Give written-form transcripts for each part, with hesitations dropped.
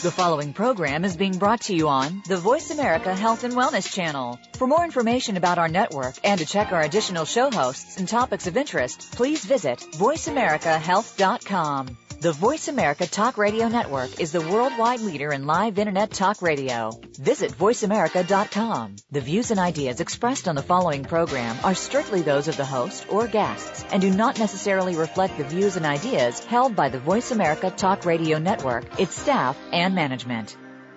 The following program is being brought to you on the Voice America Health and Wellness Channel. For more information about our network and to check our additional show hosts and topics of interest, please visit voiceamericahealth.com. The Voice America Talk Radio Network is the worldwide leader in live Internet talk radio. Visit voiceamerica.com. The views and ideas expressed on the following program are strictly those of the host or guests and do not necessarily reflect the views and ideas held by the Voice America Talk Radio Network, its staff, and management.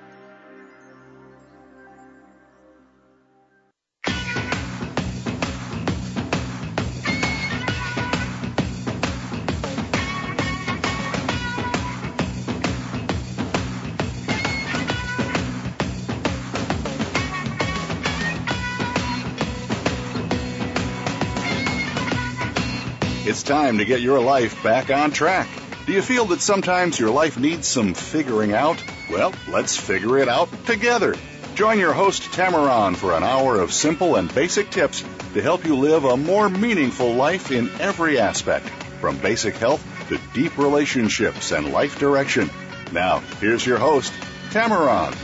It's time to get your life back on track. Do you feel that sometimes your life needs some figuring out? Well, let's figure it out together. Join your host, Tamaran, for an hour of simple and basic tips to help you live a more meaningful life in every aspect, from basic health to deep relationships and life direction. Now, here's your host, Tamaran.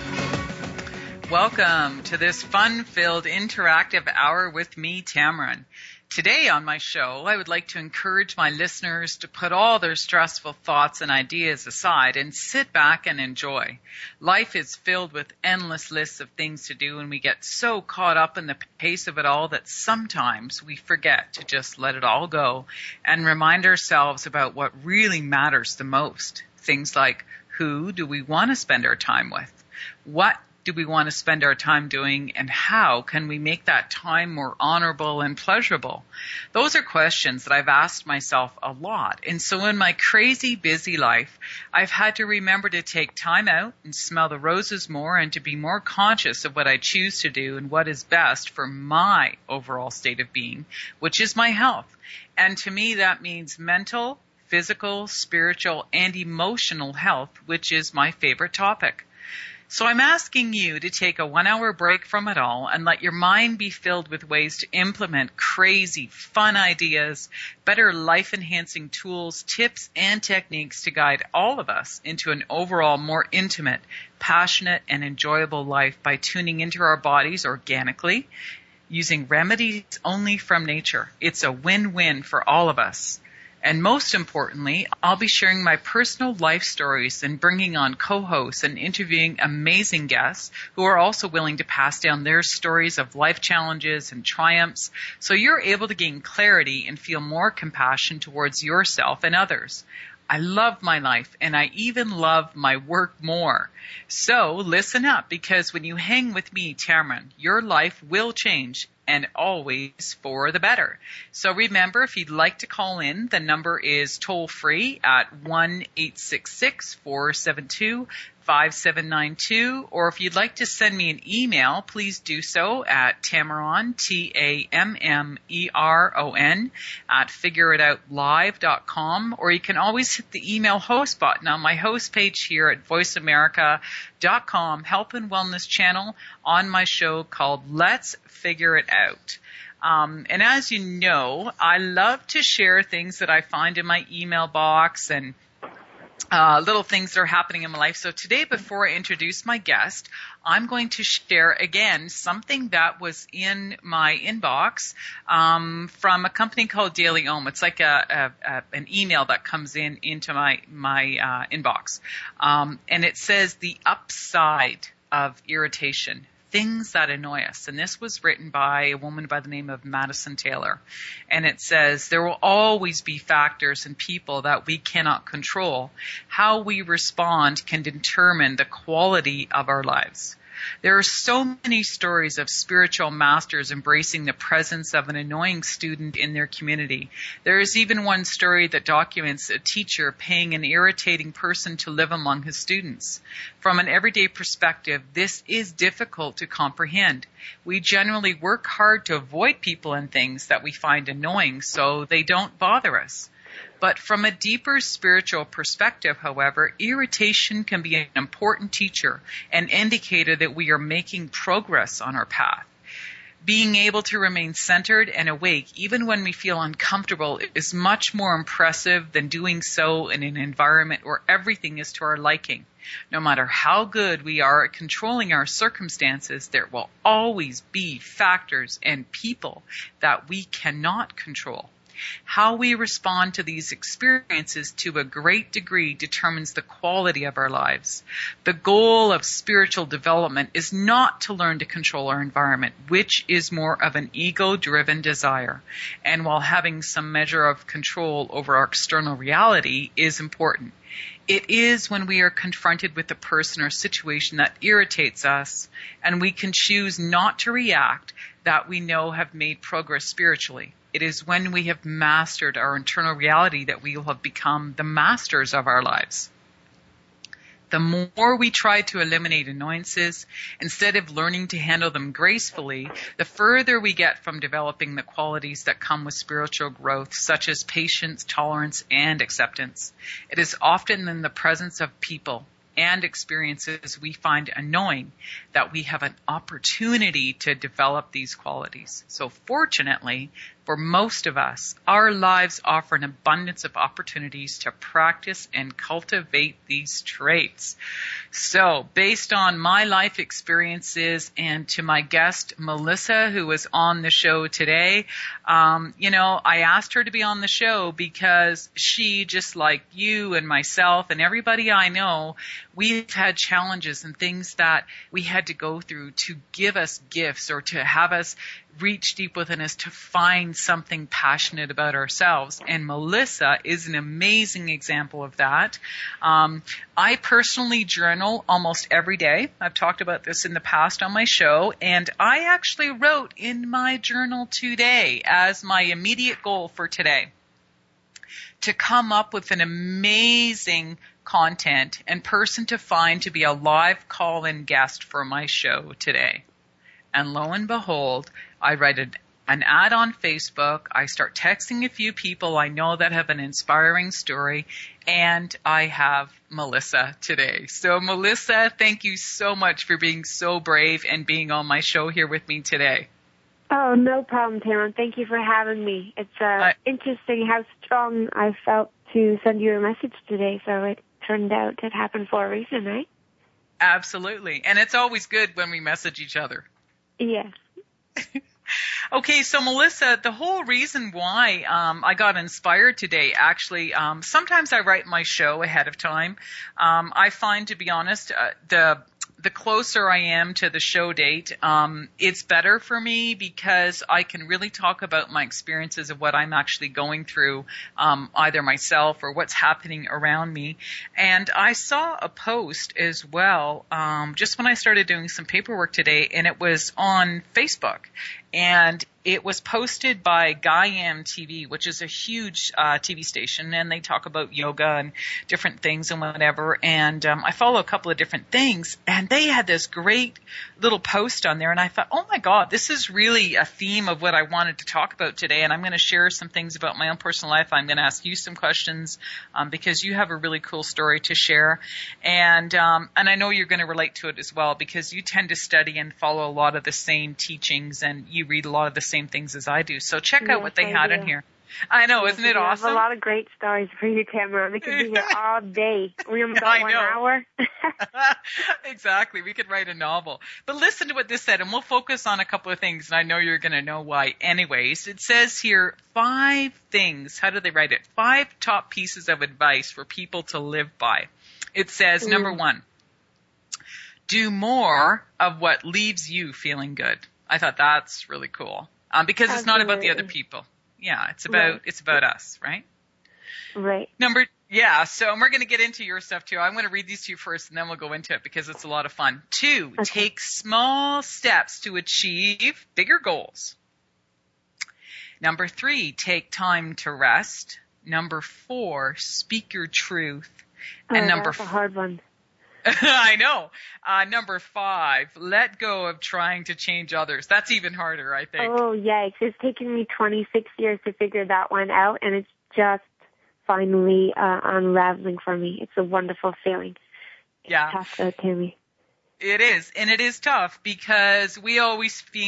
Welcome to this fun-filled interactive hour with me, Tamaran. Today on my show, I would like to encourage my listeners to put all their stressful thoughts and ideas aside and sit back and enjoy. Life is filled with endless lists of things to do, and we get so caught up in the pace of it all that sometimes we forget to just let it all go and remind ourselves about what really matters the most. Things like, who do we want to spend our time with? What do we want to spend our time doing, and how can we make that time more honorable and pleasurable? Those are questions that I've asked myself a lot. And so in my crazy busy life, I've had to remember to take time out and smell the roses more and to be more conscious of what I choose to do and what is best for my overall state of being, which is my health. And to me, that means mental, physical, spiritual, and emotional health, which is my favorite topic. So I'm asking you to take a 1-hour break from it all and let your mind be filled with ways to implement crazy, fun ideas, better life-enhancing tools, tips, and techniques to guide all of us into an overall more intimate, passionate, and enjoyable life by tuning into our bodies organically, using remedies only from nature. It's a win-win for all of us. And most importantly, I'll be sharing my personal life stories and bringing on co-hosts and interviewing amazing guests who are also willing to pass down their stories of life challenges and triumphs so you're able to gain clarity and feel more compassion towards yourself and others. I love my life, and I even love my work more. So listen up, because when you hang with me, Tamaran, your life will change, and always for the better. So remember, if you'd like to call in, the number is toll-free at 1-866-472-5792, or if you'd like to send me an email, please do so at Tamaron, Tammeron, at figureitoutlive.com, or you can always hit the email host button on my host page here at voiceamerica.com health and wellness channel on my show called Let's Figure It Out. And as you know, I love to share things that I find in my email box and little things that are happening in my life. So today, before I introduce my guest, I'm going to share again something that was in my inbox from a company called Daily Om. It's like an email that comes into my inbox, and it says the upside of irritation. Things that annoy us. And this was written by a woman by the name of Madison Taylor. And it says, there will always be factors and people that we cannot control. How we respond can determine the quality of our lives. There are so many stories of spiritual masters embracing the presence of an annoying student in their community. There is even one story that documents a teacher paying an irritating person to live among his students. From an everyday perspective, this is difficult to comprehend. We generally work hard to avoid people and things that we find annoying so they don't bother us. But from a deeper spiritual perspective, however, irritation can be an important teacher, an indicator that we are making progress on our path. Being able to remain centered and awake even when we feel uncomfortable is much more impressive than doing so in an environment where everything is to our liking. No matter how good we are at controlling our circumstances, there will always be factors and people that we cannot control. How we respond to these experiences to a great degree determines the quality of our lives. The goal of spiritual development is not to learn to control our environment, which is more of an ego-driven desire. And while having some measure of control over our external reality is important, it is when we are confronted with a person or situation that irritates us and we can choose not to react that we know have made progress spiritually. It is when we have mastered our internal reality that we will have become the masters of our lives. The more we try to eliminate annoyances, instead of learning to handle them gracefully, the further we get from developing the qualities that come with spiritual growth, such as patience, tolerance, and acceptance. It is often in the presence of people and experiences we find annoying that we have an opportunity to develop these qualities. So fortunately, for most of us, our lives offer an abundance of opportunities to practice and cultivate these traits. So, based on my life experiences and to my guest, Melissa, who was on the show today, I asked her to be on the show because she, just like you and myself and everybody I know, we've had challenges and things that we had to go through to give us gifts or to have us reach deep within us to find something passionate about ourselves. And Melissa is an amazing example of that. I personally journal almost every day. I've talked about this in the past on my show, and I actually wrote in my journal today as my immediate goal for today to come up with an amazing content and person to find to be a live call-in guest for my show today. And lo and behold, I write an ad on Facebook. I start texting a few people I know that have an inspiring story, and I have Melissa today. So Melissa, thank you so much for being so brave and being on my show here with me today. Oh, no problem, Tamara. Thank you for having me. It's interesting how strong I felt to send you a message today, so it turned out it happened for a reason, right? Absolutely. And it's always good when we message each other. Yes. Okay, so Melissa, the whole reason why I got inspired today, actually, sometimes I write my show ahead of time. I find, to be honest, the closer I am to the show date, it's better for me because I can really talk about my experiences of what I'm actually going through, either myself or what's happening around me. And I saw a post as well, just when I started doing some paperwork today, and it was on Facebook. And it was posted by Gaiam TV, which is a huge TV station, and they talk about yoga and different things and whatever. And I follow a couple of different things, and they had this great little post on there, and I thought, oh my God, this is really a theme of what I wanted to talk about today. And I'm going to share some things about my own personal life. I'm going to ask you some questions because you have a really cool story to share, and I know you're going to relate to it as well because you tend to study and follow a lot of the same teachings, and you read a lot of the same things as I do. So check out what they had in here. I know, isn't it awesome? I have a lot of great stories for you, Tamara. We could be here all day. We only got 1 hour. Exactly. We could write a novel. But listen to what this said, and we'll focus on a couple of things, and I know you're going to know why anyways. It says here, 5 things. How do they write it? 5 top pieces of advice for people to live by. It says, number 1, do more of what leaves you feeling good. I thought that's really cool because it's not about the other people. Yeah, it's about us, right? Right. So we're going to get into your stuff too. I'm going to read these to you first, and then we'll go into it because it's a lot of fun. 2, take small steps to achieve bigger goals. Number 3, take time to rest. Number 4, speak your truth. And that's a hard one. I know. Number 5, let go of trying to change others. That's even harder, I think. Oh, yikes. It's taken me 26 years to figure that one out, and it's just finally unraveling for me. It's a wonderful feeling. It's tough, though, Tammy. It is, and it is tough because we always think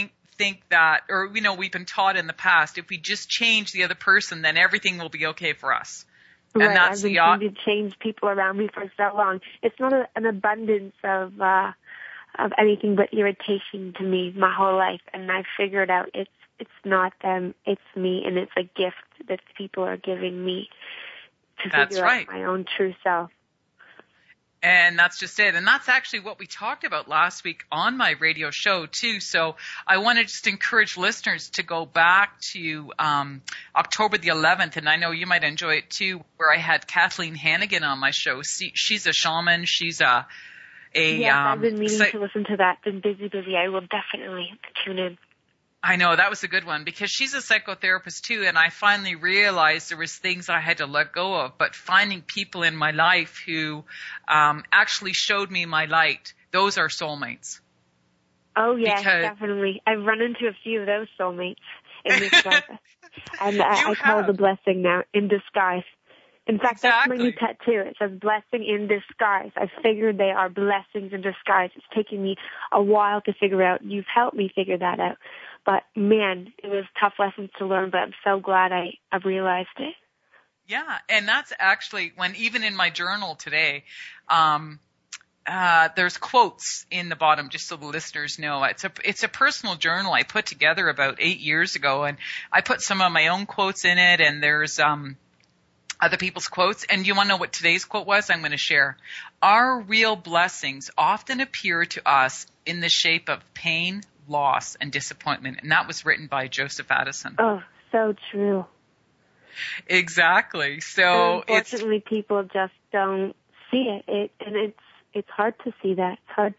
think that, or, we've been taught in the past, if we just change the other person, then everything will be okay for us. Right. And that's I've been trying to change people around me for so long. It's not an abundance of anything but irritation to me my whole life, and I've figured out it's not them, it's me, and it's a gift that people are giving me to figure out my own true self. And that's just it. And that's actually what we talked about last week on my radio show, too. So I want to just encourage listeners to go back to October the 11th, and I know you might enjoy it, too, where I had Kathleen Hannigan on my show. She's a shaman. She's Yes, I've been meaning to listen to that. Been busy. I will definitely tune in. I know, that was a good one, because she's a psychotherapist too, and I finally realized there was things that I had to let go of, but finding people in my life who actually showed me my light, those are soulmates. Oh, yes, definitely. I've run into a few of those soulmates in this life, and I call it a blessing now, in disguise. In fact, That's my new tattoo. It says blessing in disguise. I figured they are blessings in disguise. It's taken me a while to figure out. You've helped me figure that out. But, man, it was tough lessons to learn, but I'm so glad I realized it. Yeah, and that's actually when, even in my journal today, there's quotes in the bottom, just so the listeners know. It's a personal journal I put together about 8 years ago, and I put some of my own quotes in it, and there's other people's quotes. And you want to know what today's quote was? I'm going to share. Our real blessings often appear to us in the shape of pain, loss, and disappointment. And that was written by Joseph Addison. Oh, so true. Exactly. So unfortunately, people just don't see it. It's hard to see that. It's hard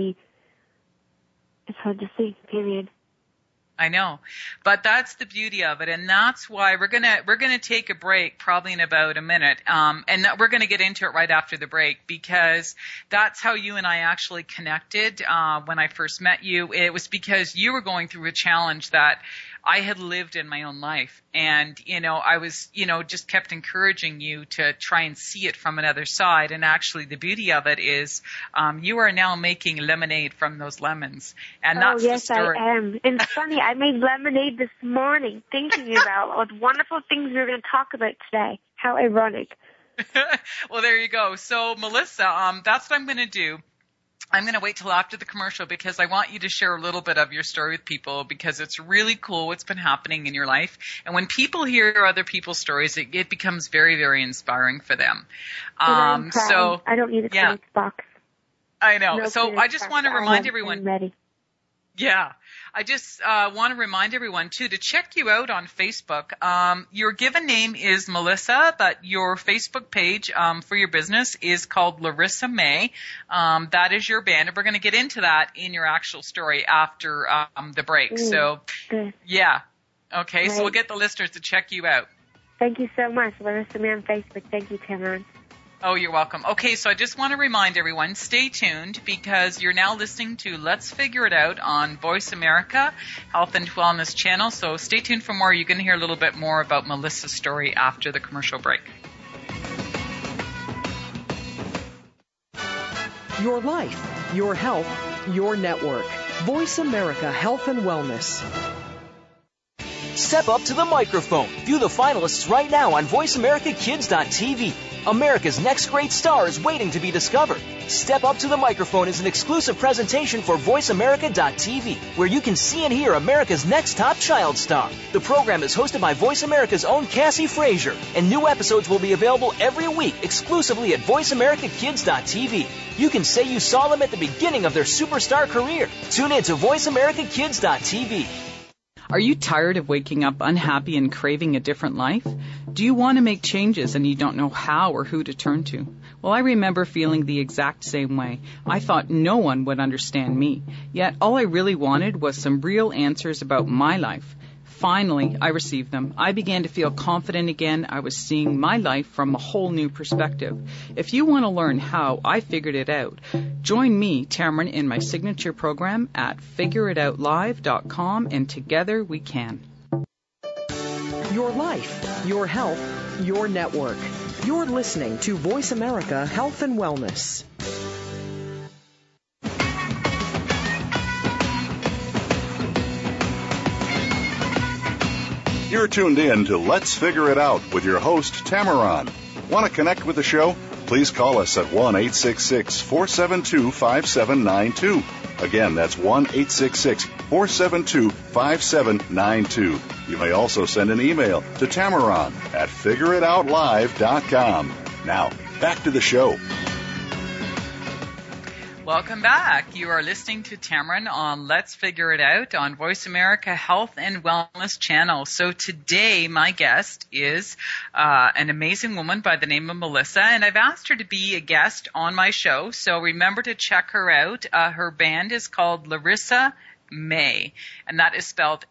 to see, period. I know, but that's the beauty of it, and that's why we're gonna take a break, probably in about a minute, and we're gonna get into it right after the break, because that's how you and I actually connected when I first met you. It was because you were going through a challenge that I had lived in my own life, and I was just kept encouraging you to try and see it from another side. And actually, the beauty of it is you are now making lemonade from those lemons, and that's yes, the story. I am. And it's funny, I made lemonade this morning, thinking about all the wonderful things we were going to talk about today. How ironic. Well, there you go. So, Melissa, that's what I'm going to do. I'm going to wait till after the commercial, because I want you to share a little bit of your story with people, because it's really cool what's been happening in your life. And when people hear other people's stories, it becomes very, very inspiring for them. So I don't need a Kleenex box. I know. No, so I just want to remind everyone. Ready. Yeah. I just want to remind everyone, too, to check you out on Facebook. Your given name is Melissa, but your Facebook page for your business is called Larissa May. That is your band, and we're going to get into that in your actual story after the break. So, yeah. Okay, so we'll get the listeners to check you out. Thank you so much, Larissa May on Facebook. Thank you, Cameron. Oh, you're welcome. Okay, so I just want to remind everyone, stay tuned, because you're now listening to Let's Figure It Out on Voice America Health and Wellness Channel. So stay tuned for more. You're going to hear a little bit more about Melissa's story after the commercial break. Your life, your health, your network. Voice America Health and Wellness. Step up to the microphone. View the finalists right now on VoiceAmericaKids.tv. America's next great star is waiting to be discovered. Step Up to the Microphone is an exclusive presentation for VoiceAmerica.tv, where you can see and hear America's next top child star. The program is hosted by Voice America's own Cassie Frazier, and new episodes will be available every week exclusively at VoiceAmericaKids.tv. You can say you saw them at the beginning of their superstar career. Tune in to VoiceAmericaKids.tv. Are you tired of waking up unhappy and craving a different life? Do you want to make changes and you don't know how or who to turn to? Well, I remember feeling the exact same way. I thought no one would understand me. Yet all I really wanted was some real answers about my life. Finally, I received them. I began to feel confident again. I was seeing my life from a whole new perspective. If you want to learn how I figured it out, join me, Tamron, in my signature program at figureitoutlive.com, and together we can. Your life, your health, your network. You're listening to Voice America Health and Wellness. You're tuned in to Let's Figure It Out with your host, Tamaran. Want to connect with the show? Please call us at 1-866-472-5792. Again, that's 1-866-472-5792. You may also send an email to Tamaran at figureitoutlive.com. Now, back to the show. Welcome back. You are listening to Tamaran on Let's Figure It Out on Voice America Health and Wellness Channel. So today my guest is an amazing woman by the name of Melissa, and I've asked her to be a guest on my show. So remember to check her out. Her band is called Larissa May, and that is spelled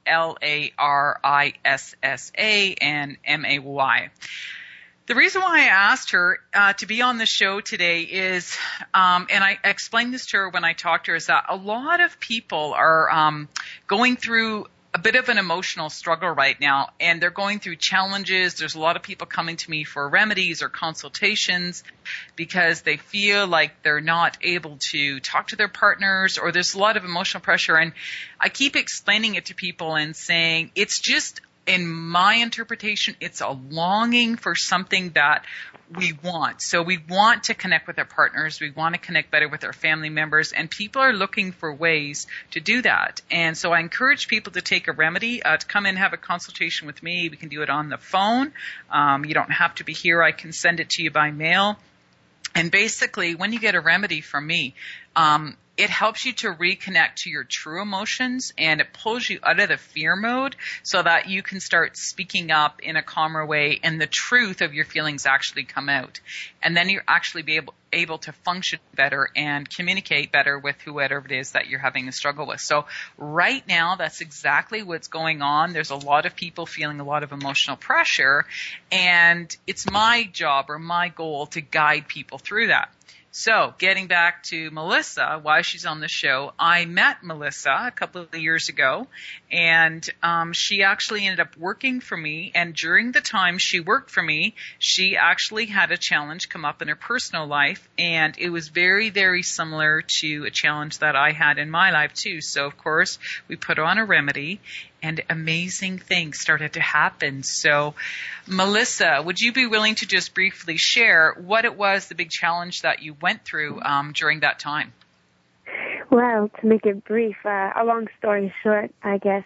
Larissa and May. The reason why I asked her to be on the show today is, and I explained this to her when I talked to her, is that a lot of people are going through a bit of an emotional struggle right now, and they're going through challenges. There's a lot of people coming to me for remedies or consultations because they feel like they're not able to talk to their partners, or there's a lot of emotional pressure. And I keep explaining it to people and saying it's just, in my interpretation, it's a longing for something that we want. So we want to connect with our partners. We want to connect better with our family members, and people are looking for ways to do that. And so I encourage people to take a remedy, to come in and have a consultation with me. We can do it on the phone. You don't have to be here. I can send it to you by mail. And basically, when you get a remedy from me, it helps you to reconnect to your true emotions, and it pulls you out of the fear mode so that you can start speaking up in a calmer way, and the truth of your feelings actually come out. And then you actually be able to function better and communicate better with whoever it is that you're having a struggle with. So right now, that's exactly what's going on. There's a lot of people feeling a lot of emotional pressure, and it's my job or my goal to guide people through that. So getting back to Melissa, why she's on the show, I met Melissa a couple of years ago, and she actually ended up working for me. And during the time she worked for me, she actually had a challenge come up in her personal life, and it was very, very similar to a challenge that I had in my life too. So, of course, we put on a remedy, and amazing things started to happen. So, Melissa, would you be willing to just briefly share what it was, the big challenge that you went through during that time? Well, to make it brief, a long story short, I guess,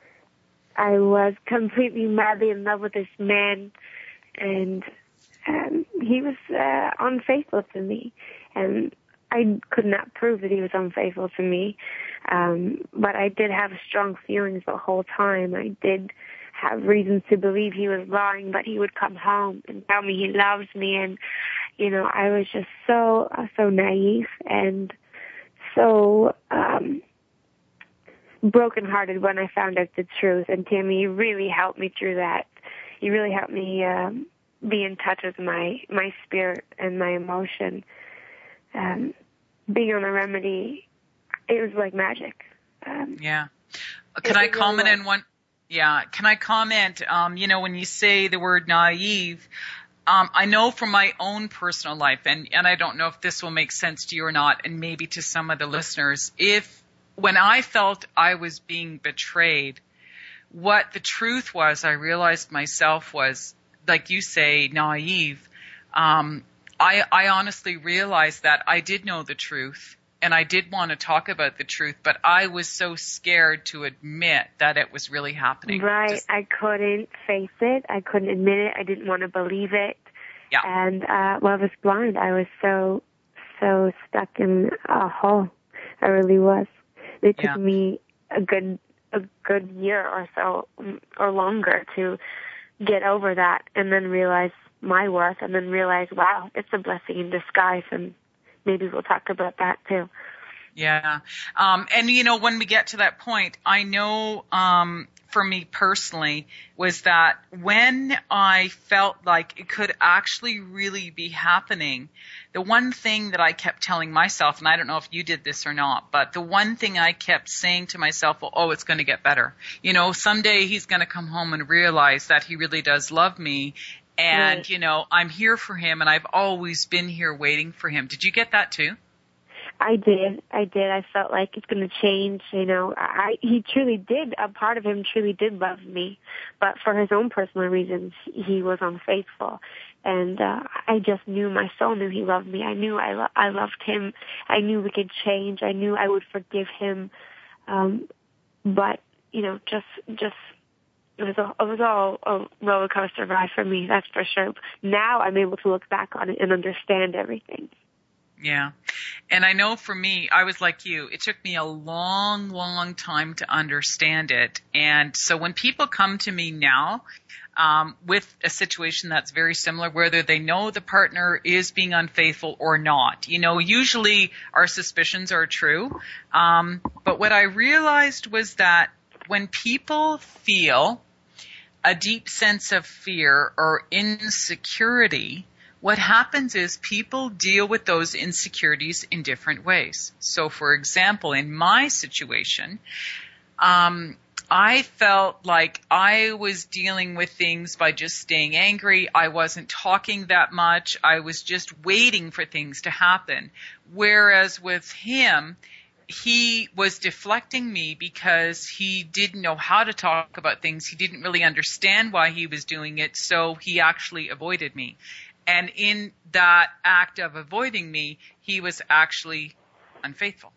I was completely madly in love with this man, and he was unfaithful to me. And I could not prove that he was unfaithful to me, but I did have strong feelings the whole time. I did have reasons to believe he was lying, but he would come home and tell me he loves me, and, you know, I was just so naive and so brokenhearted when I found out the truth. And Tammy, you really helped me through that. You really helped me be in touch with my spirit and my emotion. Being on a remedy, it was like magic. Yeah. Can I comment in one? Yeah. Can I comment? You know, when you say the word naive, I know from my own personal life, and I don't know if this will make sense to you or not, and maybe to some of the listeners, when I felt I was being betrayed, what the truth was, I realized myself was, like you say, naive. I honestly realized that I did know the truth, and I did want to talk about the truth, but I was so scared to admit that it was really happening. Right. I couldn't face it. I couldn't admit it. I didn't want to believe it. Yeah. And, well, I was blind. I was so stuck in a hole. I really was. It took me a good year or so, or longer, to get over that, and then realize my worth, and then realize, wow, it's a blessing in disguise, and maybe we'll talk about that too. Yeah. And, you know, when we get to that point, I know for me personally was that when I felt like it could actually really be happening, the one thing that I kept telling myself, and I don't know if you did this or not, but the one thing I kept saying to myself, well, oh, it's going to get better. You know, someday he's going to come home and realize that he really does love me. And, right. You know, I'm here for him, and I've always been here waiting for him. Did you get that too? I did. I felt like it's going to change. He truly did. A part of him truly did love me, but for his own personal reasons, he was unfaithful. And I just knew, my soul knew he loved me. I knew I loved him. I knew we could change. I knew I would forgive him. But just it was all a roller coaster ride for me. That's for sure. Now I'm able to look back on it and understand everything. Yeah. And I know for me, I was like you. It took me a long, long time to understand it. And so when people come to me now with a situation that's very similar, whether they know the partner is being unfaithful or not, usually our suspicions are true. But what I realized was that when people feel a deep sense of fear or insecurity, what happens is people deal with those insecurities in different ways. So, for example, in my situation, I felt like I was dealing with things by just staying angry. I wasn't talking that much. I was just waiting for things to happen. Whereas with him, he was deflecting me because he didn't know how to talk about things. He didn't really understand why he was doing it, so he actually avoided me. And in that act of avoiding me, he was actually unfaithful.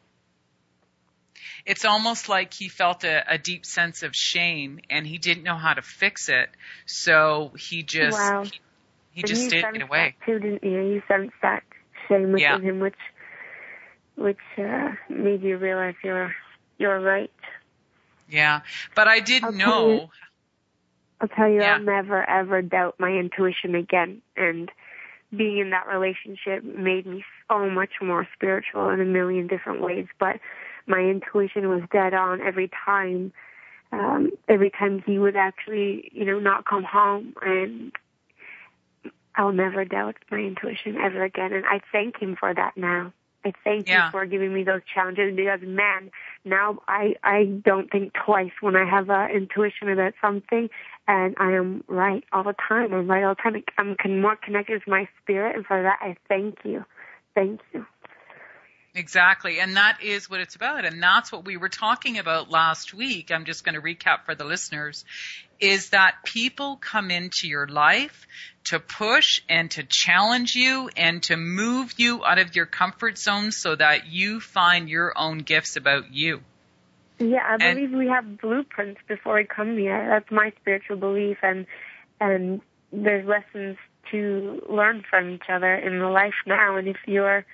It's almost like he felt a deep sense of shame, and he didn't know how to fix it, so he just he just stayed away. Too, didn't you? You sensed that shame within him, which made you realize you're right. Yeah, but I didn't know. I'll tell you, I'll never, ever doubt my intuition again. And being in that relationship made me so much more spiritual in a million different ways. But my intuition was dead on every time. Every time he would actually, not come home. And I'll never doubt my intuition ever again. And I thank him for that now. I thank you for giving me those challenges, because, man, now I don't think twice when I have an intuition about something, and I am right all the time. I'm right all the time. I'm more connected with my spirit, and for that I thank you. Thank you. Exactly, and that is what it's about, and that's what we were talking about last week. I'm just going to recap for the listeners, is that people come into your life to push and to challenge you and to move you out of your comfort zone so that you find your own gifts about you. Yeah, I believe we have blueprints before we come here. That's my spiritual belief, and there's lessons to learn from each other in the life now. And if you're,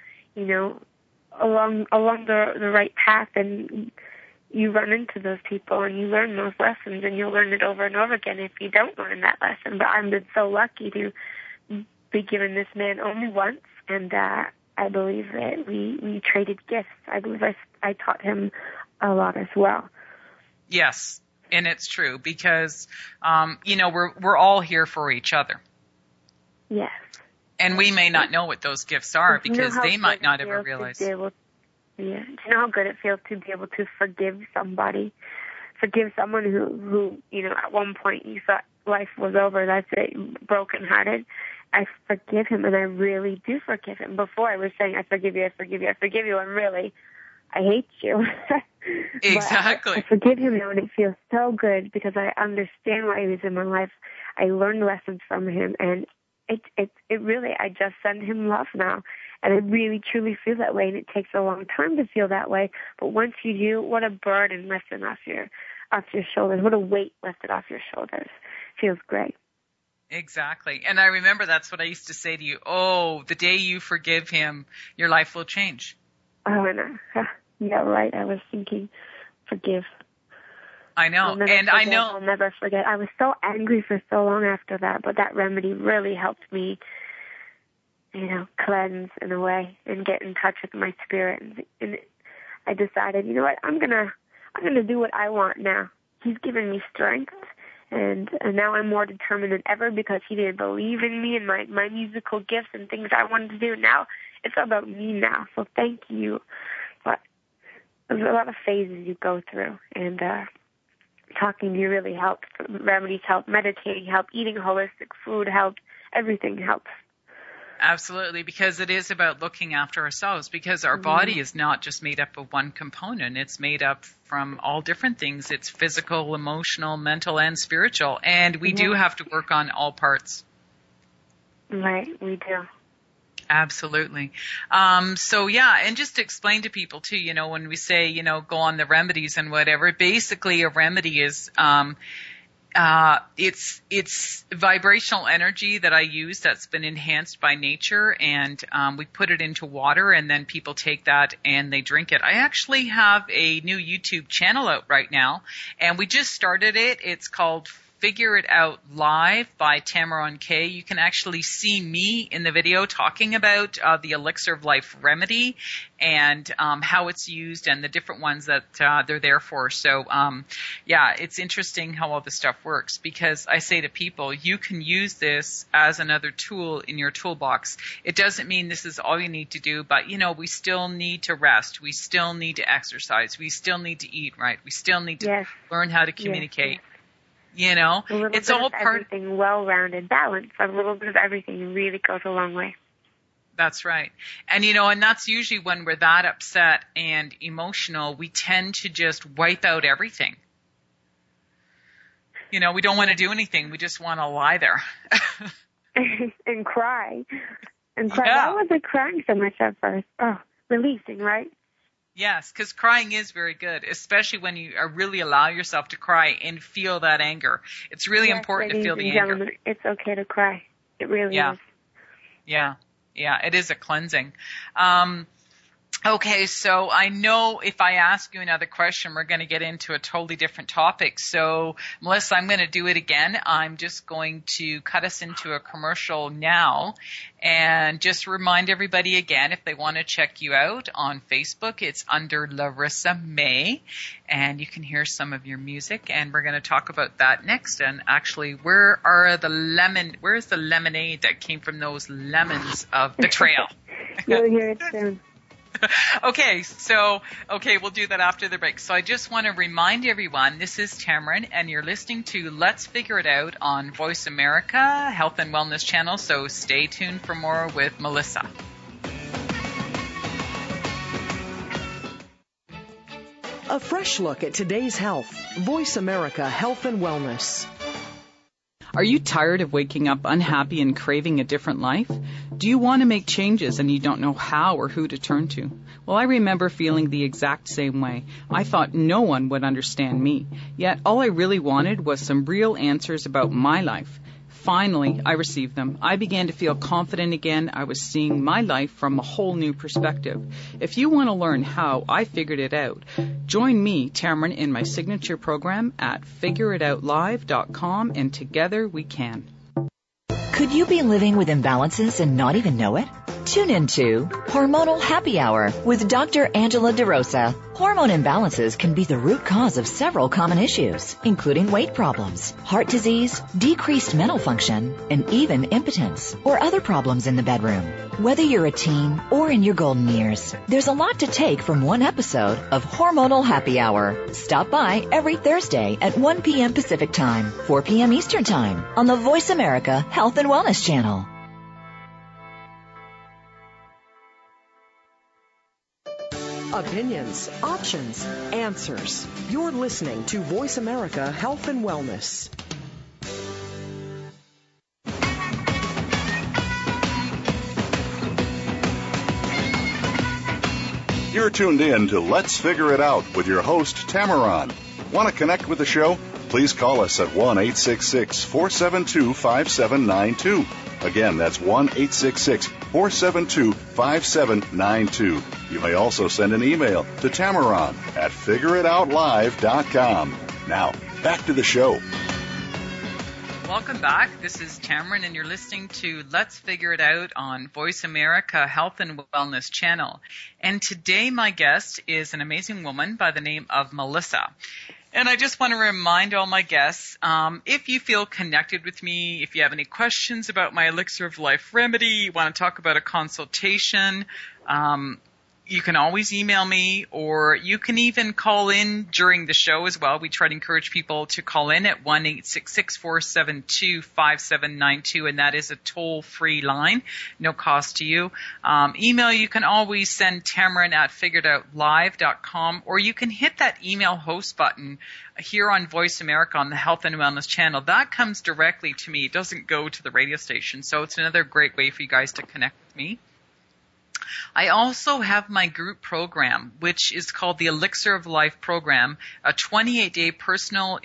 along the right path, and you run into those people and you learn those lessons, and you'll learn it over and over again if you don't learn that lesson. But I've been so lucky to be given this man only once, and I believe that we traded gifts. I believe I taught him a lot as well. Yes, and it's true because, we're all here for each other. Yes. And we may not know what those gifts are because they might not ever realize. Do you know how good it feels to be able to forgive somebody? Forgive someone who at one point you thought life was over, that's it, brokenhearted. I forgive him, and I really do forgive him. Before I was saying, I forgive you, and really, I hate you. Exactly. I forgive him now, and it feels so good because I understand why he was in my life. I learned lessons from him, and it really, I just send him love now. And I really, truly feel that way, and it takes a long time to feel that way. But once you do, what a burden lifted off your shoulders. What a weight lifted off your shoulders. Feels great. Exactly. And I remember that's what I used to say to you. Oh, the day you forgive him, your life will change. Oh, and yeah, right. I was thinking, forgive. I know. And I know. I'll never forget. I was so angry for so long after that, but that remedy really helped me, cleanse in a way and get in touch with my spirit. And I decided, you know what, I'm gonna do what I want now. He's given me strength, and now I'm more determined than ever because he didn't believe in me and my musical gifts and things I wanted to do. Now it's all about me now. So thank you. But there's a lot of phases you go through, and talking to you really helps. Remedies help. Meditating help. Eating holistic food helps. Everything helps. Absolutely, because it is about looking after ourselves, because our body is not just made up of one component. It's made up from all different things. It's physical, emotional, mental, and spiritual. And we do have to work on all parts. Right, we do. Absolutely. And just to explain to people too, when we say, go on the remedies and whatever, basically a remedy is, it's vibrational energy that I use that's been enhanced by nature, and we put it into water, and then people take that and they drink it. I actually have a new YouTube channel out right now, and we just started it. It's called Figure It Out Live by Tamaron K. You can actually see me in the video talking about the Elixir of Life remedy and how it's used and the different ones that they're there for. So, it's interesting how all this stuff works, because I say to people, you can use this as another tool in your toolbox. It doesn't mean this is all you need to do, but, we still need to rest. We still need to exercise. We still need to eat right. We still need to learn how to communicate. Yes. It's all part of everything, well-rounded balance. A little bit of everything really goes a long way. That's right. And, and that's usually when we're that upset and emotional, we tend to just wipe out everything. We don't want to do anything. We just want to lie there. And cry. Why was I crying so much at first? Oh, releasing, right? Yes, because crying is very good, especially when you really allow yourself to cry and feel that anger. It's really important to feel the anger. It's okay to cry. It really is. Yeah, it is a cleansing. Okay, so I know if I ask you another question, we're going to get into a totally different topic. So, Melissa, I'm going to do it again. I'm just going to cut us into a commercial now and just remind everybody again, if they want to check you out on Facebook, it's under Larissa May, and you can hear some of your music, and we're going to talk about that next. And actually, where's the lemonade that came from those lemons of betrayal? You'll hear it soon. Okay, we'll do that after the break. So I just want to remind everyone, this is Tamaron, and you're listening to Let's Figure It Out on Voice America Health and Wellness Channel. So stay tuned for more with Melissa. A fresh look at today's health. Voice America Health and Wellness. Are you tired of waking up unhappy and craving a different life? Do you want to make changes and you don't know how or who to turn to? Well, I remember feeling the exact same way. I thought no one would understand me. Yet all I really wanted was some real answers about my life. Finally, I received them. I began to feel confident again. I was seeing my life from a whole new perspective. If you want to learn how I figured it out, join me, Tamaron, in my signature program at figureitoutlive.com, and together we can. Could you be living with imbalances and not even know it? Tune into Hormonal Happy Hour with Dr. Angela DeRosa. Hormone imbalances can be the root cause of several common issues, including weight problems, heart disease, decreased mental function, and even impotence or other problems in the bedroom. Whether you're a teen or in your golden years, there's a lot to take from one episode of Hormonal Happy Hour. Stop by every Thursday at 1 p.m. Pacific Time, 4 p.m. Eastern Time on the Voice America Health and Wellness Channel. Opinions, options, answers. You're listening to Voice America Health and Wellness. You're tuned in to Let's Figure It Out with your host, Tamaron. Want to connect with the show? Please call us at 1-866-472-5792. Again, that's 1-866-472-5792. You may also send an email to Tamaron at figureitoutlive.com. Now, back to the show. Welcome back. This is Tamaron, and you're listening to Let's Figure It Out on Voice America Health and Wellness Channel. And today my guest is an amazing woman by the name of Melissa. And I just want to remind all my guests, if you feel connected with me, if you have any questions about my Elixir of Life remedy, you want to talk about a consultation, you can always email me, or you can even call in during the show as well. We try to encourage people to call in at 1-866-472-5792, and that is a toll-free line, no cost to you. Email, you can always send Tamron@figuredoutlive.com, or you can hit that email host button here on Voice America on the Health and Wellness channel. That comes directly to me. It doesn't go to the radio station, so it's another great way for you guys to connect with me. I also have my group program, which is called the Elixir of Life program, a 28-day personal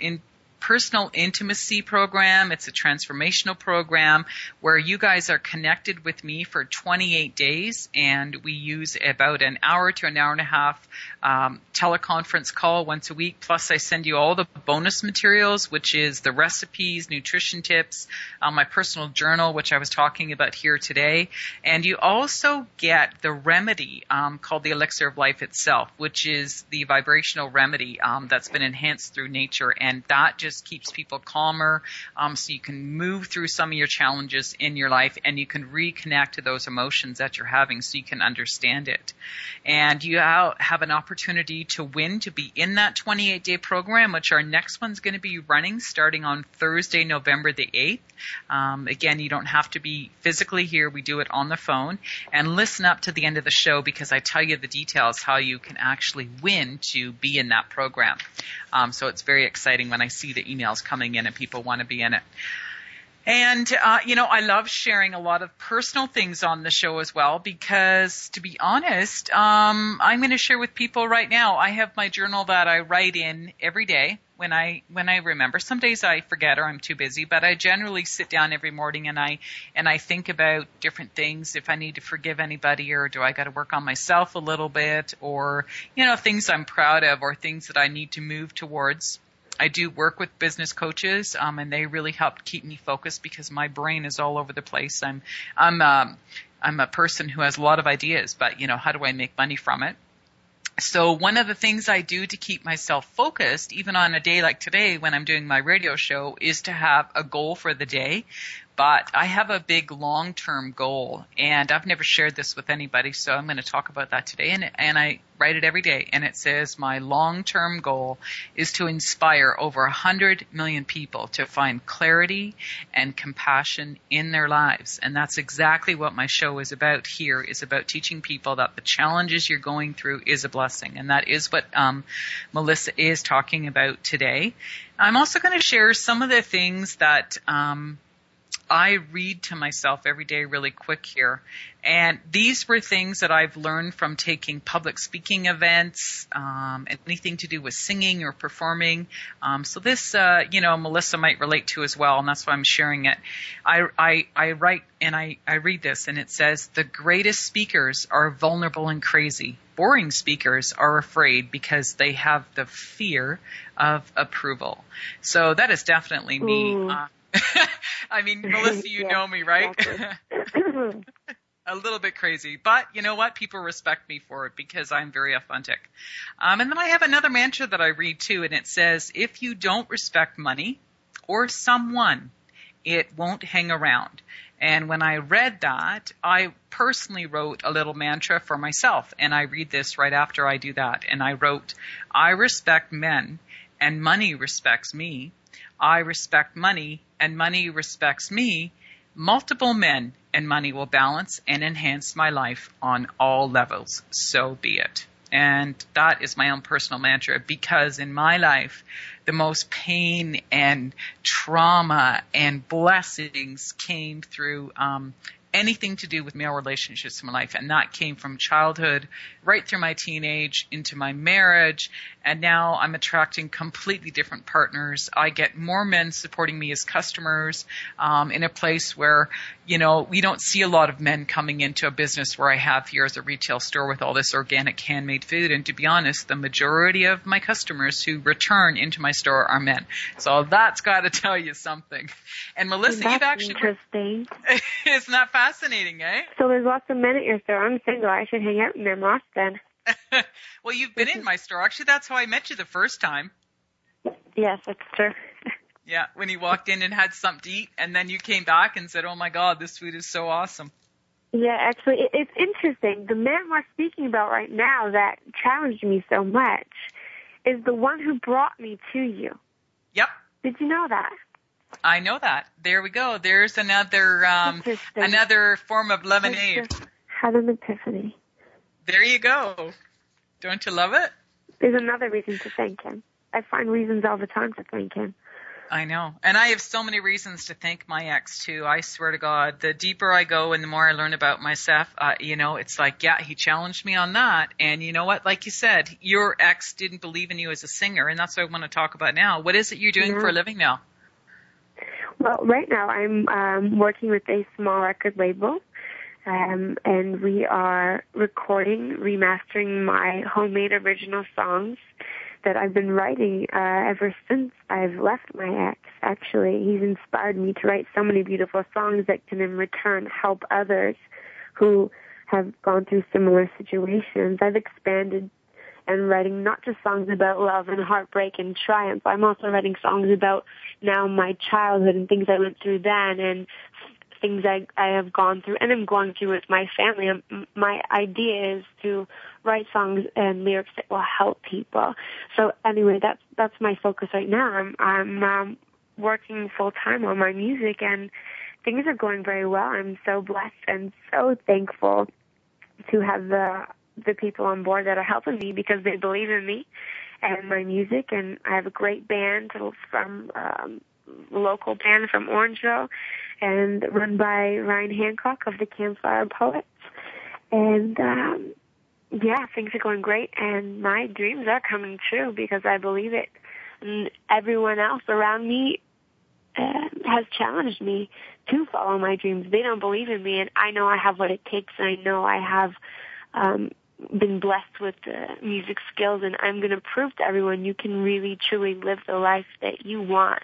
intimacy program. It's a transformational program where you guys are connected with me for 28 days, and we use about an hour to an hour and a half teleconference call once a week. Plus, I send you all the bonus materials, which is the recipes, nutrition tips, my personal journal, which I was talking about here today. And you also get the remedy called the Elixir of Life itself, which is the vibrational remedy that's been enhanced through nature, and that just keeps people calmer, so you can move through some of your challenges in your life, and you can reconnect to those emotions that you're having so you can understand it. And you have an opportunity to win to be in that 28-day program, which our next one's going to be running starting on Thursday, November the 8th. Again, you don't have to be physically here. We do it on the phone. And listen up to the end of the show, because I tell you the details how you can actually win to be in that program. So it's very exciting when I see the emails coming in and people want to be in it. And, I love sharing a lot of personal things on the show as well, because to be honest, I'm going to share with people right now. I have my journal that I write in every day when I remember. Some days I forget or I'm too busy, but I generally sit down every morning and I think about different things. If I need to forgive anybody, or do I got to work on myself a little bit, or, things I'm proud of, or things that I need to move towards. I do work with business coaches, and they really help keep me focused because my brain is all over the place. I'm a person who has a lot of ideas, but how do I make money from it? So one of the things I do to keep myself focused, even on a day like today when I'm doing my radio show, is to have a goal for the day. But I have a big long-term goal, and I've never shared this with anybody, so I'm going to talk about that today. And I write it every day, and it says my long-term goal is to inspire over 100 million people to find clarity and compassion in their lives. And that's exactly what my show is about here, is about teaching people that the challenges you're going through is a blessing. And that is what Melissa is talking about today. I'm also going to share some of the things that I read to myself every day really quick here. And these were things that I've learned from taking public speaking events, anything to do with singing or performing. So this, Melissa might relate to as well, and that's why I'm sharing it. I write and I read this, and it says, the greatest speakers are vulnerable and crazy. Boring speakers are afraid because they have the fear of approval. So that is definitely me. I mean, Melissa, you know me, right? Exactly. A little bit crazy. But you know what? People respect me for it because I'm very authentic. And then I have another mantra that I read too, and it says, if you don't respect money or someone, it won't hang around. And when I read that, I personally wrote a little mantra for myself. And I read this right after I do that. And I wrote, I respect men and money respects me. I respect money and money respects me. Multiple men and money will balance and enhance my life on all levels. So be it. And that is my own personal mantra, because in my life, the most pain and trauma and blessings came through anything to do with male relationships in my life. And that came from childhood right through my teenage into my marriage. And now I'm attracting completely different partners. I get more men supporting me as customers in a place where, we don't see a lot of men coming into a business where I have here as a retail store with all this organic handmade food. And to be honest, the majority of my customers who return into my store are men. So that's got to tell you something. And Melissa, you've actually... Interesting. Isn't that fascinating, eh? So there's lots of men at your store. I'm single. I should hang out in there more often. Well, you've been in my store. Actually, that's how I met you the first time. Yes, that's true. Yeah, when you walked in and had something to eat, and then you came back and said, oh, my God, this food is so awesome. Yeah, actually, it's interesting. The man we're speaking about right now that challenged me so much is the one who brought me to you. Yep. Did you know that? I know that. There we go. There's another form of lemonade. Had an epiphany. There you go. Don't you love it? There's another reason to thank him. I find reasons all the time to thank him. I know. And I have so many reasons to thank my ex, too. I swear to God, the deeper I go and the more I learn about myself, it's like, yeah, he challenged me on that. And you know what? Like you said, your ex didn't believe in you as a singer, and that's what I want to talk about now. What is it you're doing for a living now? Well, right now I'm working with a small record label, and we are recording, remastering my homemade original songs that I've been writing ever since I've left my ex. Actually, he's inspired me to write so many beautiful songs that can in return help others who have gone through similar situations. I've expanded and writing not just songs about love and heartbreak and triumph. I'm also writing songs about now my childhood and things I went through then and things I have gone through and I'm going through with my family. My idea is to write songs and lyrics that will help people. So anyway, that's my focus right now. I'm working full time on my music and things are going very well. I'm so blessed and so thankful to have the people on board that are helping me because they believe in me and my music. And I have a great band from local band from Orangeville and run by Ryan Hancock of the Campfire Poets. And things are going great and my dreams are coming true because I believe it. And everyone else around me has challenged me to follow my dreams. They don't believe in me and I know I have what it takes and I know I have been blessed with music skills and I'm going to prove to everyone you can really truly live the life that you want.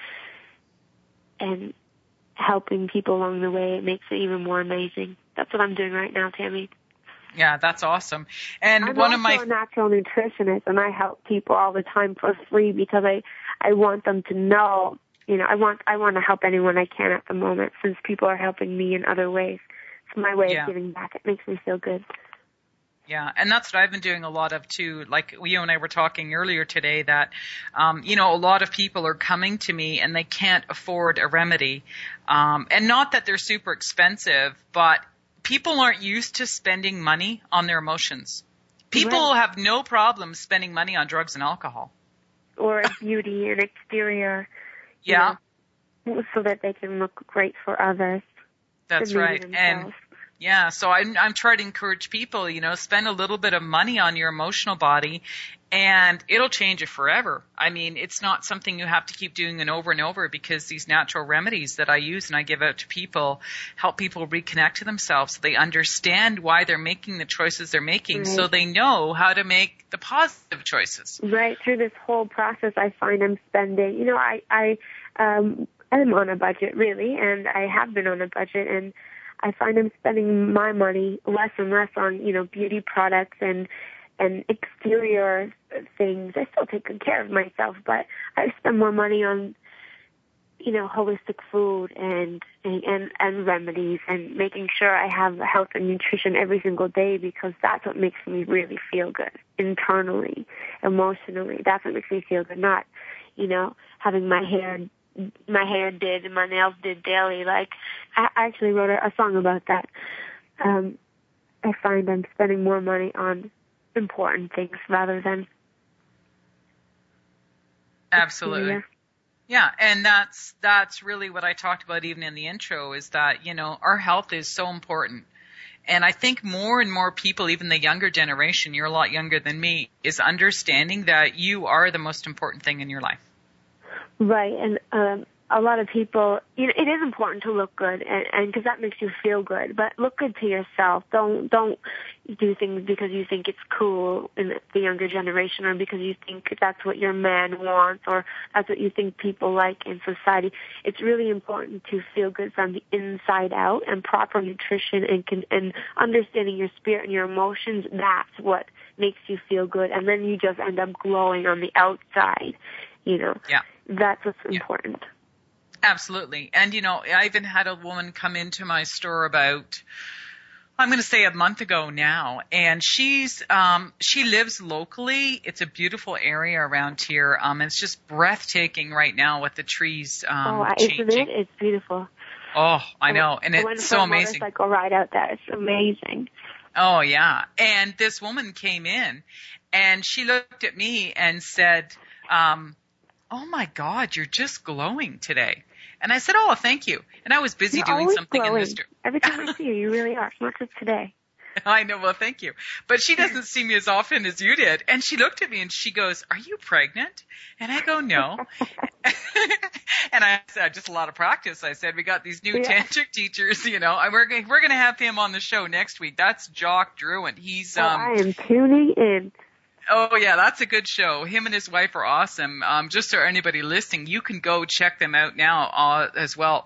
And helping people along the way, it makes it even more amazing. That's what I'm doing right now, Tammy. Yeah, that's awesome. And I'm also a natural nutritionist, and I help people all the time for free because I want them to know, I want to help anyone I can at the moment since people are helping me in other ways. It's my way of giving back. It makes me feel good. Yeah, and that's what I've been doing a lot of too. Like you and I were talking earlier today that, a lot of people are coming to me and they can't afford a remedy. And not that they're super expensive, but people aren't used to spending money on their emotions. People have no problem spending money on drugs and alcohol. Or beauty and exterior. Yeah. So that they can look great for others. That's right. And yeah, so I'm trying to encourage people, spend a little bit of money on your emotional body and it'll change it forever. I mean, it's not something you have to keep doing and over because these natural remedies that I use and I give out to people help people reconnect to themselves so they understand why they're making the choices they're making so they know how to make the positive choices. Right. Through this whole process, I find I'm spending, I'm on a budget really, and I have been on a budget and I find I'm spending my money less and less on, beauty products and exterior things. I still take good care of myself, but I spend more money on, holistic food and remedies and making sure I have health and nutrition every single day because that's what makes me really feel good internally, emotionally. That's what makes me feel good, not, having my hair did and my nails did daily. Like, I actually wrote a song about that. I find I'm spending more money on important things rather than absolutely. Yeah, and that's really what I talked about even in the intro is that, our health is so important. And I think more and more people, even the younger generation, you're a lot younger than me, is understanding that you are the most important thing in your life. Right, and a lot of people, it is important to look good, and because that makes you feel good. But look good to yourself. Don't do things because you think it's cool in the younger generation, or because you think that's what your man wants, or that's what you think people like in society. It's really important to feel good from the inside out, and proper nutrition and understanding your spirit and your emotions. That's what makes you feel good, and then you just end up glowing on the outside. Yeah. That's what's important. Absolutely. And, I even had a woman come into my store about, I'm going to say a month ago now, and she lives locally. It's a beautiful area around here, and it's just breathtaking right now with the trees changing. Isn't it? It's beautiful. Oh, I know, and it's so amazing. I went for a motorcycle ride out there. It's amazing. Oh yeah, and this woman came in, and she looked at me and said, "Oh my God, you're just glowing today." And I said, "Oh, thank you." And I was busy doing something glowing. in Mr. Every time I see you, you really are. It's not just today. I know. Well, thank you. But she doesn't see me as often as you did. And she looked at me and she goes, "Are you pregnant?" And I go, "No." And I said, "Just a lot of practice." I said, "We got these new tantric teachers, and we're going to have him on the show next week." That's Jock Druin. He's I am tuning in. Oh yeah, that's a good show. Him and his wife are awesome. Just so anybody listening, you can go check them out now as well.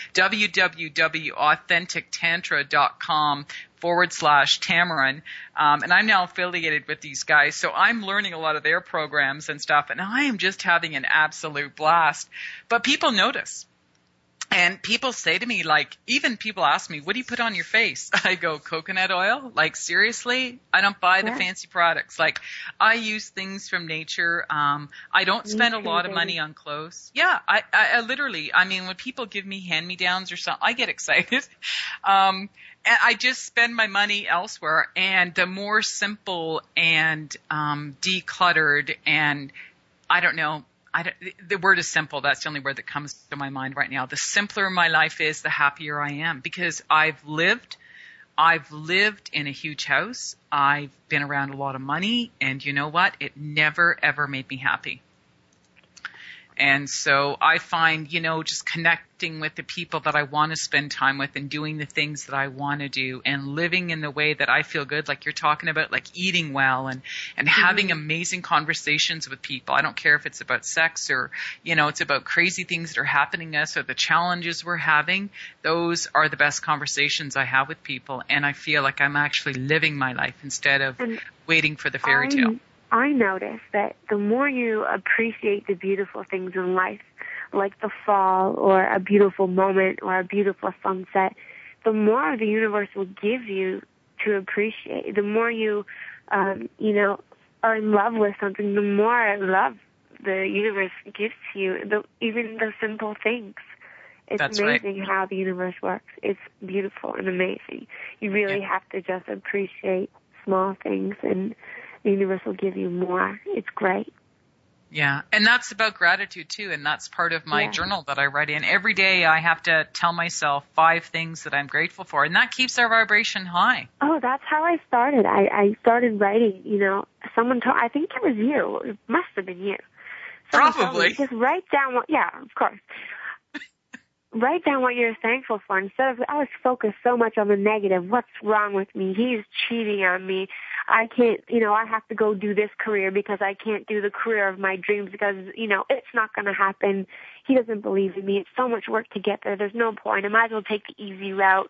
www.authentictantra.com/Tamaran. And I'm now affiliated with these guys, so I'm learning a lot of their programs and stuff, and I am just having an absolute blast. But people notice. And people say to me, even people ask me, "What do you put on your face?" I go, "Coconut oil." Seriously, I don't buy the fancy products. I use things from nature. I don't spend a lot of money on clothes. Yeah, I literally, when people give me hand-me-downs or something, I get excited. And I just spend my money elsewhere. And the more simple and decluttered and, I don't know, the word is simple. That's the only word that comes to my mind right now. The simpler my life is, the happier I am, because I've lived in a huge house. I've been around a lot of money, and you know what? It never, ever made me happy. And so I find, just connecting with the people that I want to spend time with and doing the things that I want to do and living in the way that I feel good, like you're talking about, like eating well and having amazing conversations with people. I don't care if it's about sex or, it's about crazy things that are happening to us or the challenges we're having. Those are the best conversations I have with people. And I feel like I'm actually living my life instead of waiting for the fairy tale. I notice that the more you appreciate the beautiful things in life, like the fall or a beautiful moment or a beautiful sunset, the more the universe will give you to appreciate. The more you, are in love with something, the more love the universe gives you, even the simple things. It's amazing how the universe works. It's beautiful and amazing. You really have to just appreciate small things, and the universe will give you more. It's great. Yeah, and that's about gratitude too, and that's part of my journal that I write in. Every day I have to tell myself 5 things that I'm grateful for, and that keeps our vibration high. Oh, that's how I started. I started writing, someone told, I think it was you. It must have been you. Probably. Just write down of course. Write down what you're thankful for. Instead of, I was focused so much on the negative. What's wrong with me? He's cheating on me. I can't, I have to go do this career because I can't do the career of my dreams because, it's not going to happen. He doesn't believe in me. It's so much work to get there. There's no point. I might as well take the easy route.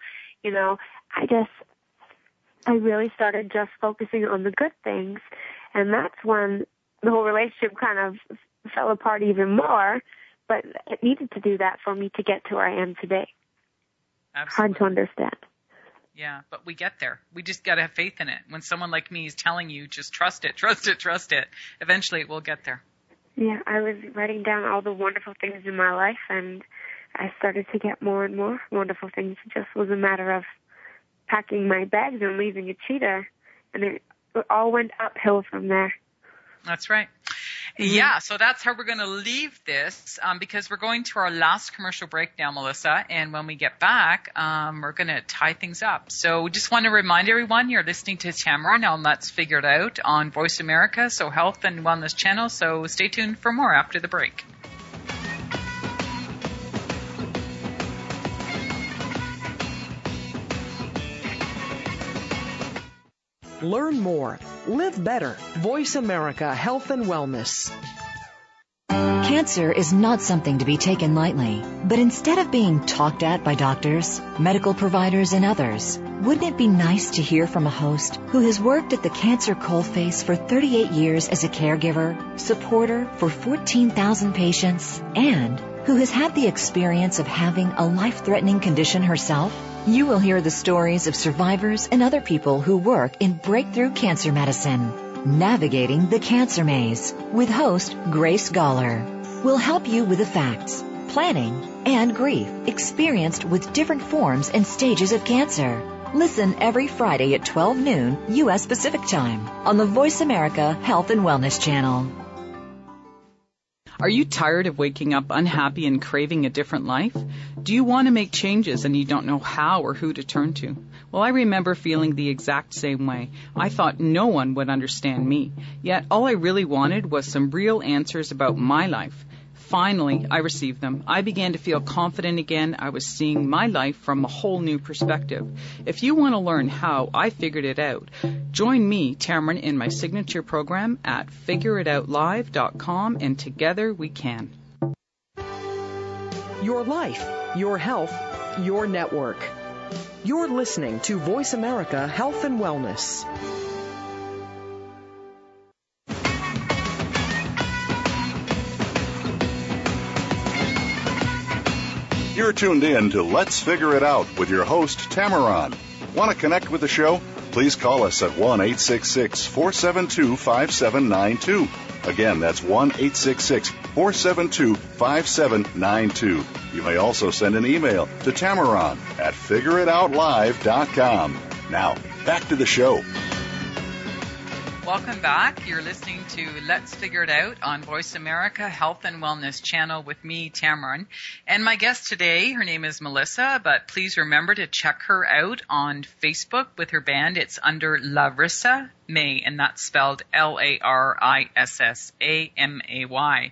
I really started just focusing on the good things. And that's when the whole relationship kind of fell apart even more. But it needed to do that for me to get to where I am today. Absolutely. Hard to understand. Yeah, but we get there. We just got to have faith in it. When someone like me is telling you, just trust it, trust it, trust it, eventually it will get there. Yeah, I was writing down all the wonderful things in my life, and I started to get more and more wonderful things. It just was a matter of packing my bags and leaving Achita, and it all went uphill from there. That's right. Yeah, so that's how we're going to leave this because we're going to our last commercial break now, Melissa, and when we get back, we're going to tie things up. So we just want to remind everyone you're listening to Tamaran on Let's Figure It Out on Voice America, so Health and Wellness Channel, so stay tuned for more after the break. Learn more. Live better. Voice America Health and Wellness. Cancer is not something to be taken lightly, but instead of being talked at by doctors, medical providers, and others, wouldn't it be nice to hear from a host who has worked at the cancer coalface for 38 years as a caregiver, supporter for 14,000 patients, and who has had the experience of having a life-threatening condition herself? You will hear the stories of survivors and other people who work in breakthrough cancer medicine. Navigating the Cancer Maze with host Grace Galler will help you with the facts, planning, and grief experienced with different forms and stages of cancer. Listen every Friday at 12 noon U.S. Pacific Time on the Voice America Health and Wellness Channel. Are you tired of waking up unhappy and craving a different life? Do you want to make changes and you don't know how or who to turn to? Well, I remember feeling the exact same way. I thought no one would understand me. Yet all I really wanted was some real answers about my life. Finally, I received them. I began to feel confident again. I was seeing my life from a whole new perspective. If you want to learn how I figured it out, join me, Tamron, in my signature program at figureitoutlive.com, and together we can. Your life, your health, your network. You're listening to Voice America Health and Wellness. You're tuned in to Let's Figure It Out with your host, Tamaron. Want to connect with the show? Please call us at 1-866-472-5792. Again, that's 1-866-472-5792. You may also send an email to Tamaron at figureitoutlive.com. Now, back to the show. Welcome back. You're listening to Let's Figure It Out on Voice America Health and Wellness Channel with me, Tamron. And my guest today, her name is Melissa, but please remember to check her out on Facebook with her band. It's under Larissa May, and that's spelled Larisssamay.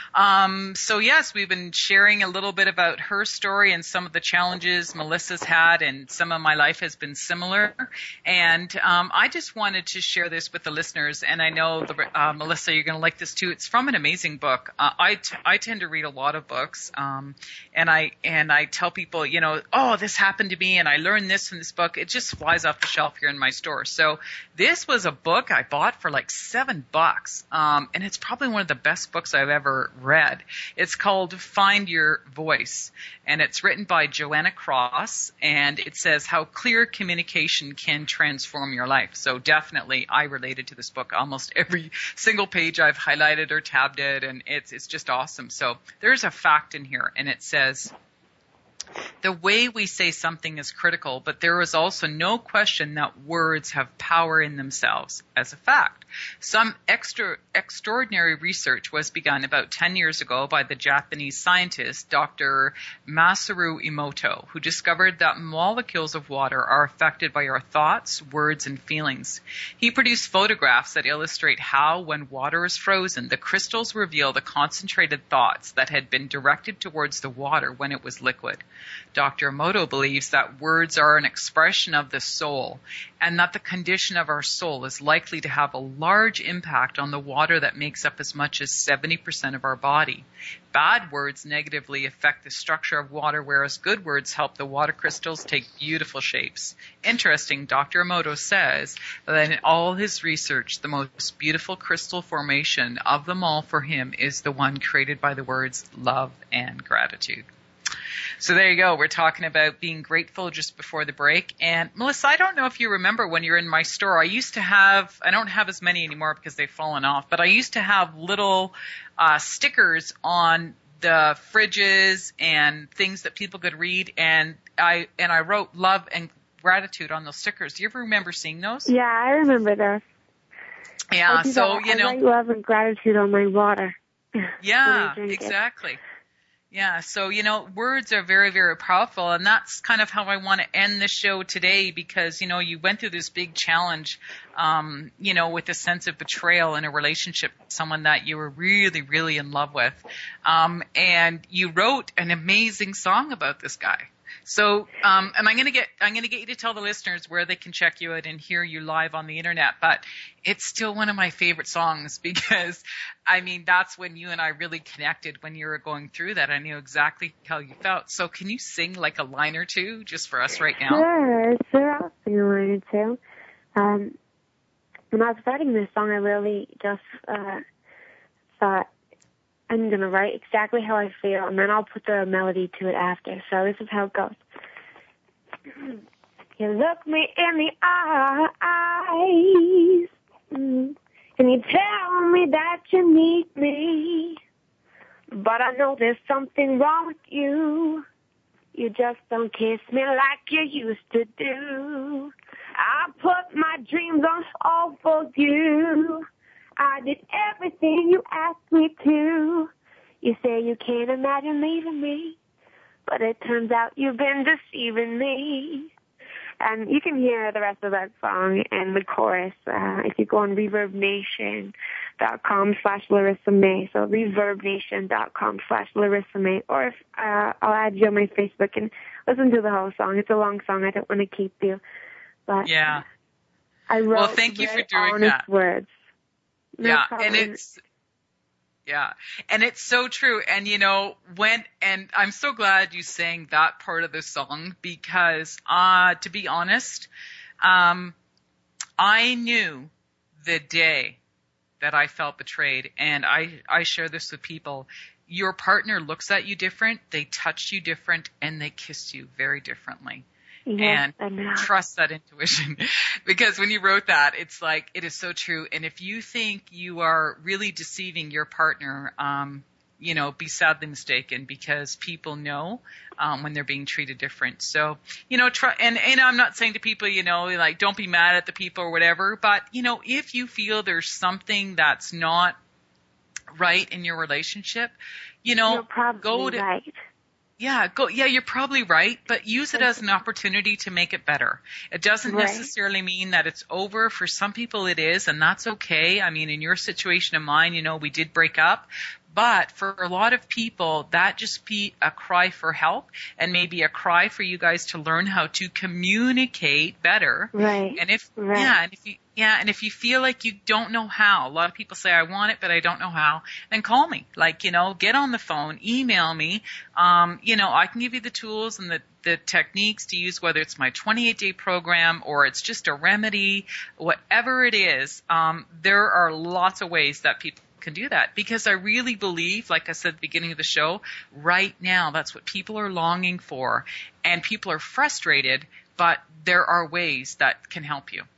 So yes, we've been sharing a little bit about her story and some of the challenges Melissa's had, and some of my life has been similar. And I just wanted to share this with the listeners, and I know, Melissa, you're going to like this too. It's from an amazing book. I tend to read a lot of books, and I tell people, oh, this happened to me, and I learned this from this book. It just flies off the shelf here in my store. So this was a book I bought for like $7, and it's probably one of the best books I've ever read. It's called Find Your Voice, and it's written by Joanna Cross, and it says how clear communication can transform your life. So definitely I related to this book. Almost every single page I've highlighted or tabbed it, and it's just awesome. So there's a fact in here, and it says, the way we say something is critical, but there is also no question that words have power in themselves as a fact. Some extraordinary research was begun about 10 years ago by the Japanese scientist Dr. Masaru Emoto, who discovered that molecules of water are affected by our thoughts, words, and feelings. He produced photographs that illustrate how, when water is frozen, the crystals reveal the concentrated thoughts that had been directed towards the water when it was liquid. Dr. Emoto believes that words are an expression of the soul, and that the condition of our soul is likely to have a large impact on the water that makes up as much as 70% of our body. Bad words negatively affect the structure of water, whereas good words help the water crystals take beautiful shapes. Interesting, Dr. Emoto says that in all his research, the most beautiful crystal formation of them all for him is the one created by the words love and gratitude. So there you go. We're talking about being grateful just before the break. And Melissa, I don't know if you remember when you're in my store, I don't have as many anymore because they've fallen off, but I used to have little stickers on the fridges and things that people could read. And I wrote love and gratitude on those stickers. Do you ever remember seeing those? Yeah, I remember those. Yeah, so, I write love and gratitude on my water. Yeah, exactly. Yeah, so, words are very, very powerful, and that's kind of how I want to end the show today because, you went through this big challenge, with a sense of betrayal in a relationship with someone that you were really, really in love with, and you wrote an amazing song about this guy. So, and I'm going to get you to tell the listeners where they can check you out and hear you live on the internet, but it's still one of my favorite songs because, that's when you and I really connected when you were going through that. I knew exactly how you felt. So can you sing like a line or two just for us right now? Sure, I'll sing a line or two. When I was writing this song, I really just thought, I'm going to write exactly how I feel, and then I'll put the melody to it after. So this is how it goes. You look me in the eyes, and you tell me that you need me, but I know there's something wrong with you. You just don't kiss me like you used to do. I put my dreams on hold for you. I did everything you asked me to. You say you can't imagine leaving me, but it turns out you've been deceiving me. And you can hear the rest of that song and the chorus if you go on ReverbNation.com/Larissa May. So ReverbNation.com/Larissa May. Or if I'll add you on my Facebook and listen to the whole song. It's a long song. I don't want to keep you. But yeah. I wrote well, thank you for doing honest that. Words. No yeah, problem. And it's so true. And and I'm so glad you sang that part of the song because, to be honest, I knew the day that I felt betrayed, and I share this with people. Your partner looks at you different, they touch you different, and they kiss you very differently. Yes, and trust that intuition. Because when you wrote that, it's like, it is so true. And if you think you are really deceiving your partner, be sadly mistaken, because people know when they're being treated different. So, try, and I'm not saying to people, like, don't be mad at the people or whatever, but, if you feel there's something that's not right in your relationship, you're probably right. Yeah, you're probably right, but use it as an opportunity to make it better. It doesn't necessarily mean that it's over. For some people it is, and that's okay. I mean, in your situation and mine, we did break up. But for a lot of people, that just be a cry for help and maybe a cry for you guys to learn how to communicate better. Right. And if you feel like you don't know how, a lot of people say, I want it, but I don't know how, then call me. Like, get on the phone, email me. I can give you the tools and the techniques to use, whether it's my 28-day program or it's just a remedy, whatever it is. There are lots of ways that people can do that, because I really believe, like I said at the beginning of the show, right now that's what people are longing for, and people are frustrated, but there are ways that can help you.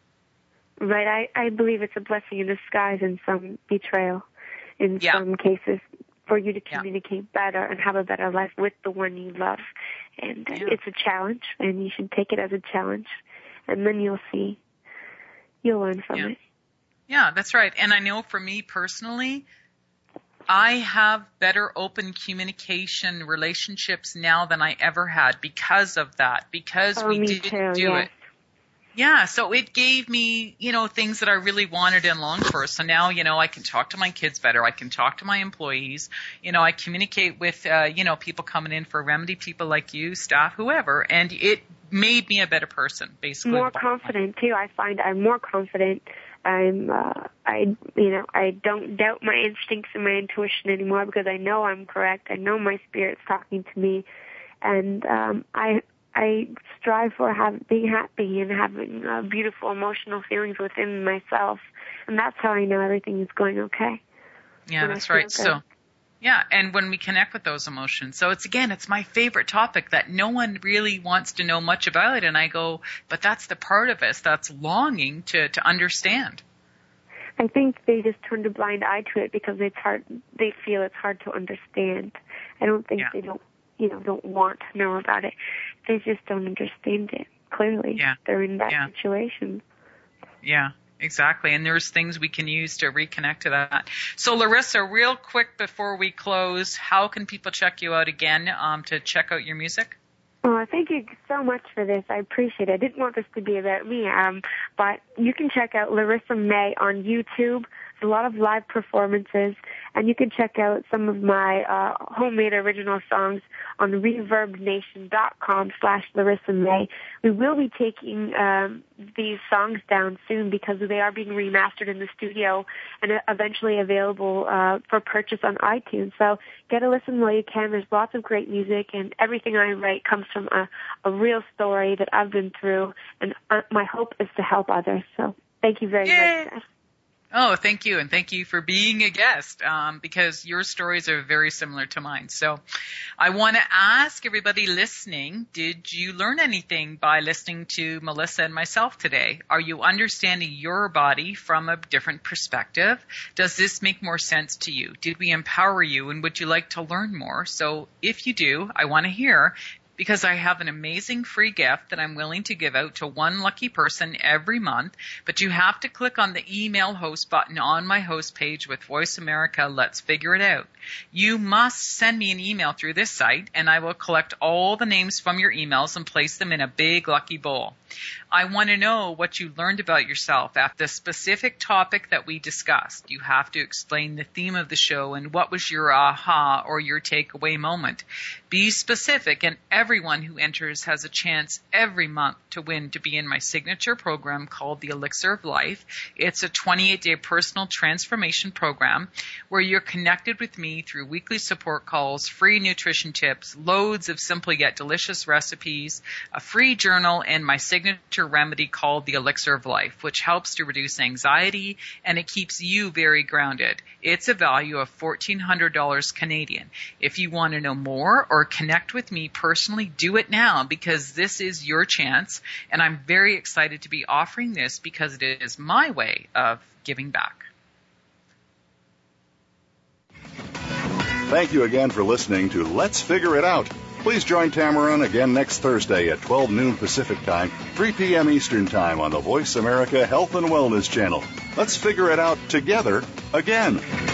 Right. I believe it's a blessing in disguise in some betrayal, in some cases, for you to communicate better and have a better life with the one you love. And it's a challenge, and you should take it as a challenge, and then you'll learn from it. Yeah, that's right. And I know for me personally, I have better open communication relationships now than I ever had because of that, because we didn't do it. Yeah, so it gave me, things that I really wanted and longed for. So now, I can talk to my kids better. I can talk to my employees. I communicate with, people coming in for remedy, people like you, staff, whoever. And it made me a better person, basically. More confident, too. I find I'm more confident. I don't doubt my instincts and my intuition anymore because I know I'm correct. I know my spirit's talking to me. And, I strive for being happy and having beautiful emotional feelings within myself. And that's how I know everything is going okay. Yeah, that's right. So, and when we connect with those emotions. So it's my favorite topic that no one really wants to know much about. And I go, but that's the part of us that's longing to understand. I think they just turned a blind eye to it because it's hard. They feel it's hard to understand. I don't think they don't want to know about it. They just don't understand it clearly. Yeah. They're in that situation. Yeah, exactly. And there's things we can use to reconnect to that. So, Larissa, real quick before we close, how can people check you out again to check out your music? Oh, thank you so much for this. I appreciate it. I didn't want this to be about me, but you can check out Larissa May on YouTube. There's a lot of live performances, and you can check out some of my homemade original songs on ReverbNation.com/Larissa May. We will be taking these songs down soon because they are being remastered in the studio and eventually available for purchase on iTunes. So get a listen while you can. There's lots of great music, and everything I write comes from a real story that I've been through, and my hope is to help others. So thank you very much, guys. Oh, thank you. And thank you for being a guest, because your stories are very similar to mine. So I want to ask everybody listening, did you learn anything by listening to Melissa and myself today? Are you understanding your body from a different perspective? Does this make more sense to you? Did we empower you, and would you like to learn more? So if you do, I want to hear, because I have an amazing free gift that I'm willing to give out to one lucky person every month. But you have to click on the email host button on my host page with Voice America Let's Figure It Out. You must send me an email through this site, and I will collect all the names from your emails and place them in a big lucky bowl. I want to know what you learned about yourself at the specific topic that we discussed. You have to explain the theme of the show and what was your aha or your takeaway moment. Be specific, and everyone who enters has a chance every month to win to be in my signature program called the Elixir of Life. It's a 28-day personal transformation program where you're connected with me through weekly support calls, free nutrition tips, loads of simple yet delicious recipes, a free journal, and my signature remedy called the Elixir of Life, which helps to reduce anxiety and it keeps you very grounded. It's a value of $1,400 Canadian. If you want to know more or connect with me personally, do it now, because this is your chance, and I'm very excited to be offering this because it is my way of giving back. Thank you again for listening to Let's Figure It Out. Please join Tamaran again next Thursday at 12 noon Pacific Time, 3 p.m. Eastern Time on the Voice America Health and Wellness Channel. Let's figure it out together again.